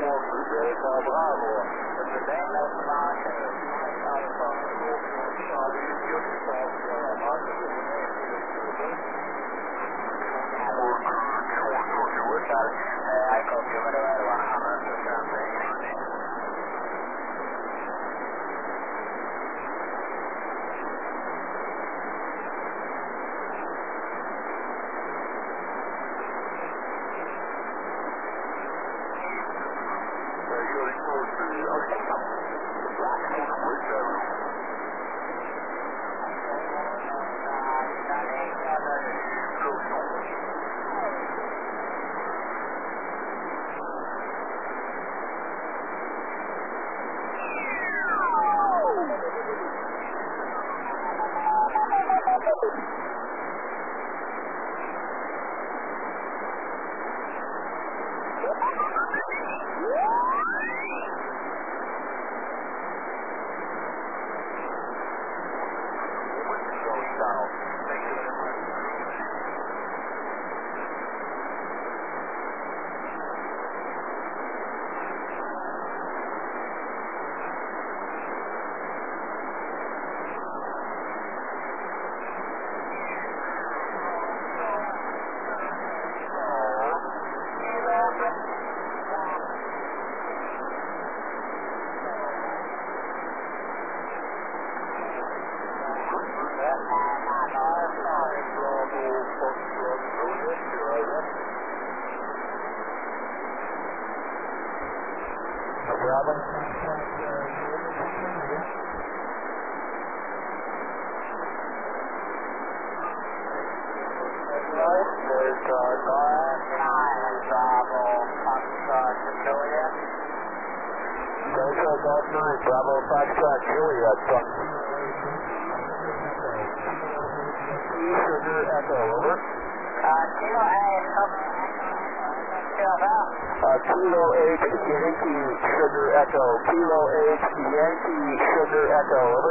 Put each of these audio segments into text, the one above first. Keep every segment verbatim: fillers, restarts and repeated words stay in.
Delta Bravo. This is England Flight Alpha Romeo Charlie, Uniform Sierra Mike. I copy you very well, one hundred percent. Bravo Foxtrot Juliet from Sugar Echo, over. Uh, Kilo eight, uh, Kilo eight, Yankee Sugar Echo. Kilo eight, Yankee Sugar Echo, over.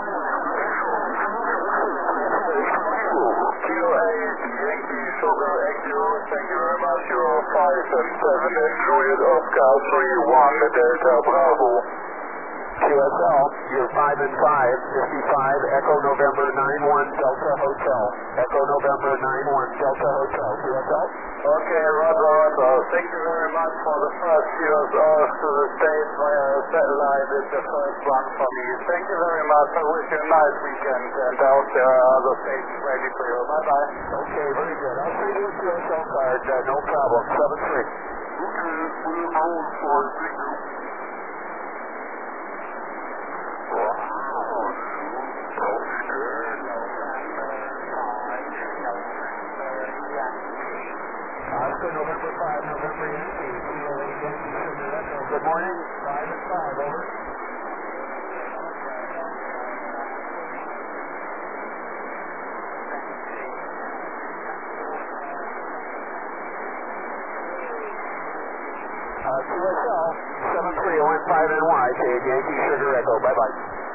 Kilo eight, Yankee Sugar Echo. Thank you very much. You're five and seven and Juliet Oscar three one Delta Bravo. Q S L, you're five and five, fifty-five, Echo November nine one Delta Hotel. Echo November nine one Delta Hotel. Q S L? Okay, Roger, Roger. Thank you very much for the first Q S L to the States via satellite. It's the first one for me. Thank you very much. I wish you a nice weekend, and I hope there are other stations ready for you. Bye-bye. Okay, very good. I'll send you a Q S L card. Uh, no problem. seven three. Okay, we'll hold for a signal. November five, November Yankee, Kilo eight Yankee, Sugar Echo. Good morning, five and five, over. Uh, Q S L, seven three zero and five N Y, to Yankee, Sugar Echo, bye-bye.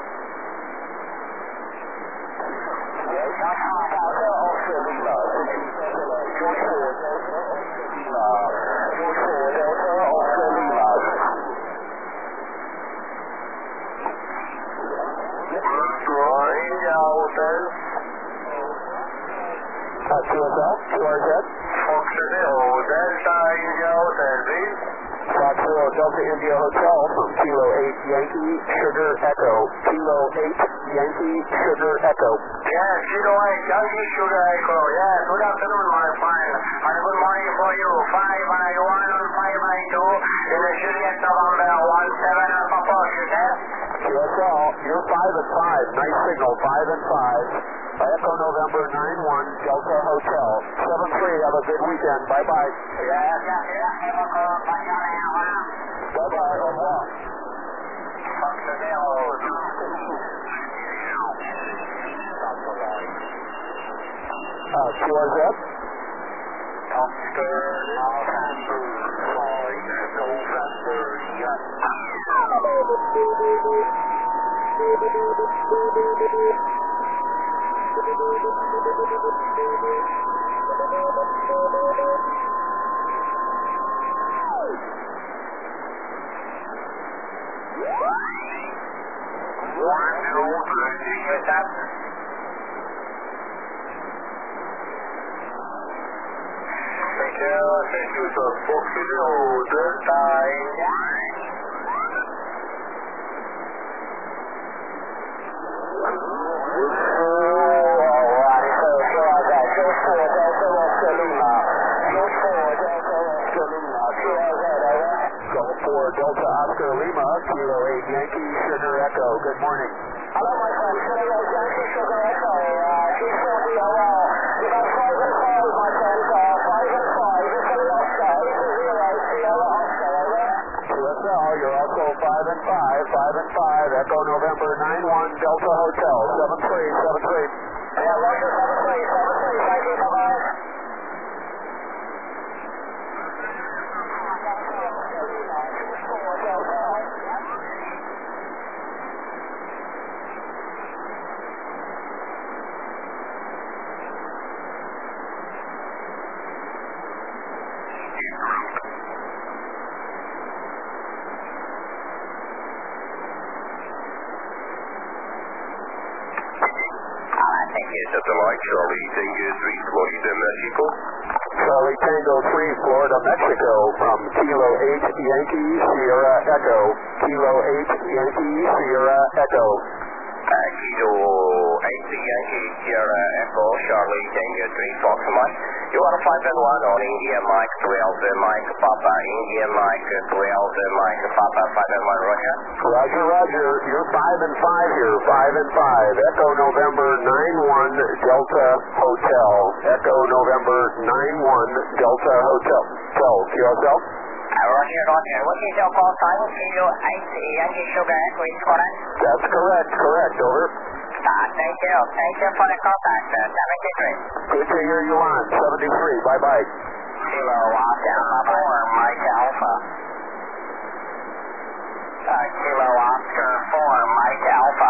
Uh, Q S L, Q R Z. Fox Zero, Delta India Hotel, please. Fox Zero, Delta India Hotel from Kilo eight Yankee Sugar Echo. Kilo eight Yankee Sugar Echo. Yes, Kilo eight Yankee Sugar Echo. Yes, good afternoon, my friend. And good morning for you. five I one and five I two in the Juliet November one seven Alpha four, you there? Q S L, you're five and five. Nice signal, five and five. Echo November nine one Delta Hotel. seven three, have a good weekend. Bye-bye. Yes, yes, yes. Bye-bye, au revoir. Uh, Q R Z? Oscar November five November U S up. Thank you, thank you, sir. Fox Zero, Delta. Delta Oscar Lima, Kilo eight Yankee, Sugar Echo. Good morning. Hello, my friend. Kilo eight Yankee, Sugar Echo. Uh, G four D O L. You got five and five, my friend. Uh, five and five. It's on the Oscar. eight to zero. Sierra Oscar, over. Q S L, you're also five and five. five and five. Echo November nine one, Delta Hotel. seven three, seven three. Yeah, Roger, seven three, seven three. Thank you, bye-bye. Satellite Charlie Tango three, Florida, Mexico. Charlie Tango three, Florida, Mexico, from Kilo eight Yankee, Sierra Echo. Kilo eight Yankee, Sierra Echo. Uh, Kilo eight Yankee, Sierra Echo, Charlie Tango three, Fox Mike. You are five and one on India Mike, twelve Mike, Papa, India Mike, twelve Mike, Papa, five and one, Roger. Roger, Roger. You're five and five here, five and five. Echo November nine one Delta Hotel. Echo November nine one Delta Hotel. Tell Q S L. Roger, Roger. What is your call sign? Kilo eight Yankee Sugar Echo, is correct? That's correct, correct, over. Uh, thank you. Thank you for the contact, uh, seventy-three. Good to hear you on, seventy-three. Bye-bye. Kilo Oscar four, Mike Alpha. Uh, Kilo Oscar four, Mike Alpha.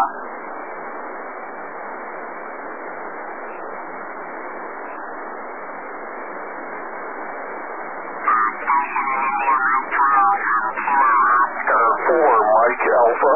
Oscar four, Mike Alpha.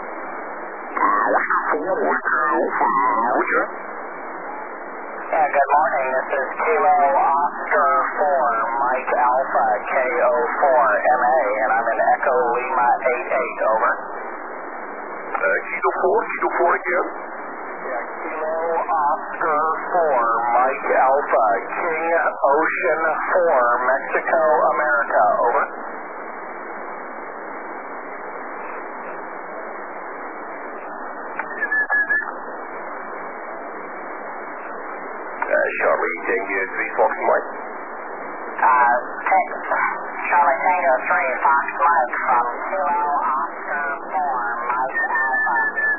Yeah, good morning. This is Kilo Oscar four, Mike Alpha, K O four M A, and I'm in Echo Lima eight eight, over. Uh, Kilo four, Kilo four again. Yeah, Kilo Oscar four, Mike Alpha, King Ocean four, Mexico, America, over. Charlie Tango three, Fox Mike. Uh, Charlie Tango three, Fox Mike from Kilo Oscar four, Mike Alpha.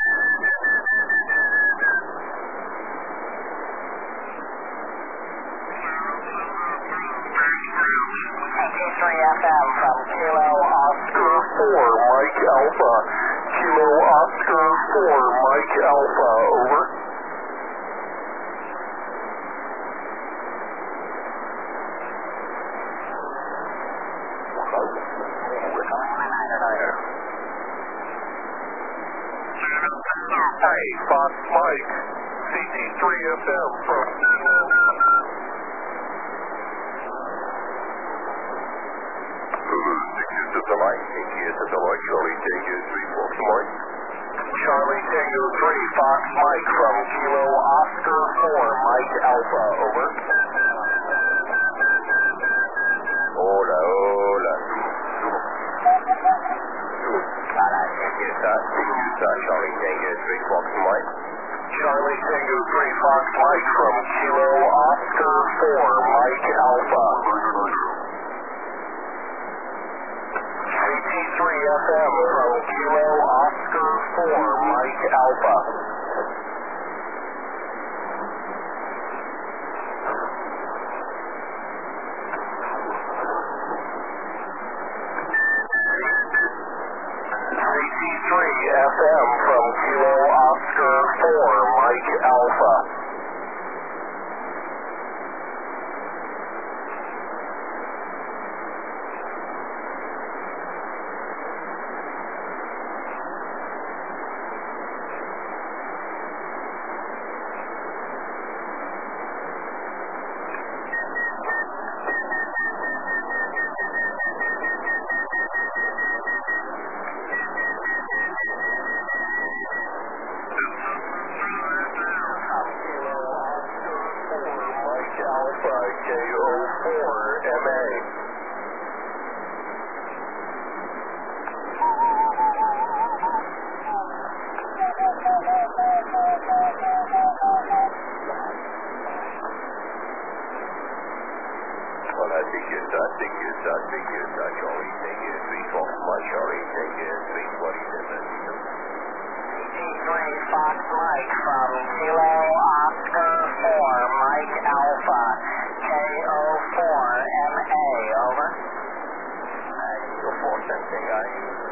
eighty-three F M from Kilo Oscar four, Mike Alpha. Kilo Oscar four, Mike Alpha, over. Hey, Fox Mike, C T three F M from Kilo. Satellite, India Satellite, Charlie Tango three, Fox Mike. Charlie Tango three, Fox Mike from Kilo Oscar four, Mike Alpha, over. Hola, hola. Charlie Tango three, Fox Mike. Charlie Tango three, Fox Mike from Kilo Oscar four, Mike Alpha. C T three F M from Kilo Oscar four, Mike Alpha. C T three F M from Kilo Oscar four, Mike Alpha. Shanghai.